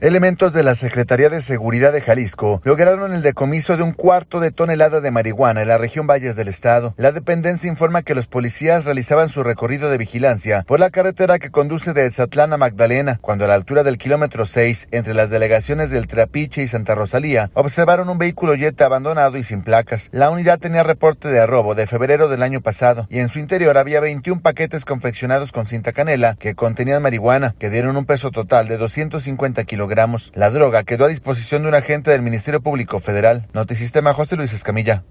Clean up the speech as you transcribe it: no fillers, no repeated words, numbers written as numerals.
Elementos de la Secretaría de Seguridad de Jalisco lograron el decomiso de 1/4 de tonelada de marihuana en la región Valles del Estado. La dependencia informa que los policías realizaban su recorrido de vigilancia por la carretera que conduce de Etzatlán a Magdalena, cuando a la altura del kilómetro 6, entre las delegaciones del Trapiche y Santa Rosalía, observaron un vehículo Jetta abandonado y sin placas. La unidad tenía reporte de robo de febrero del año pasado y en su interior había 21 paquetes confeccionados con cinta canela que contenían marihuana, que dieron un peso total de 250 kilogramos. La droga quedó a disposición de un agente del Ministerio Público Federal. Notisistema, José Luis Escamilla.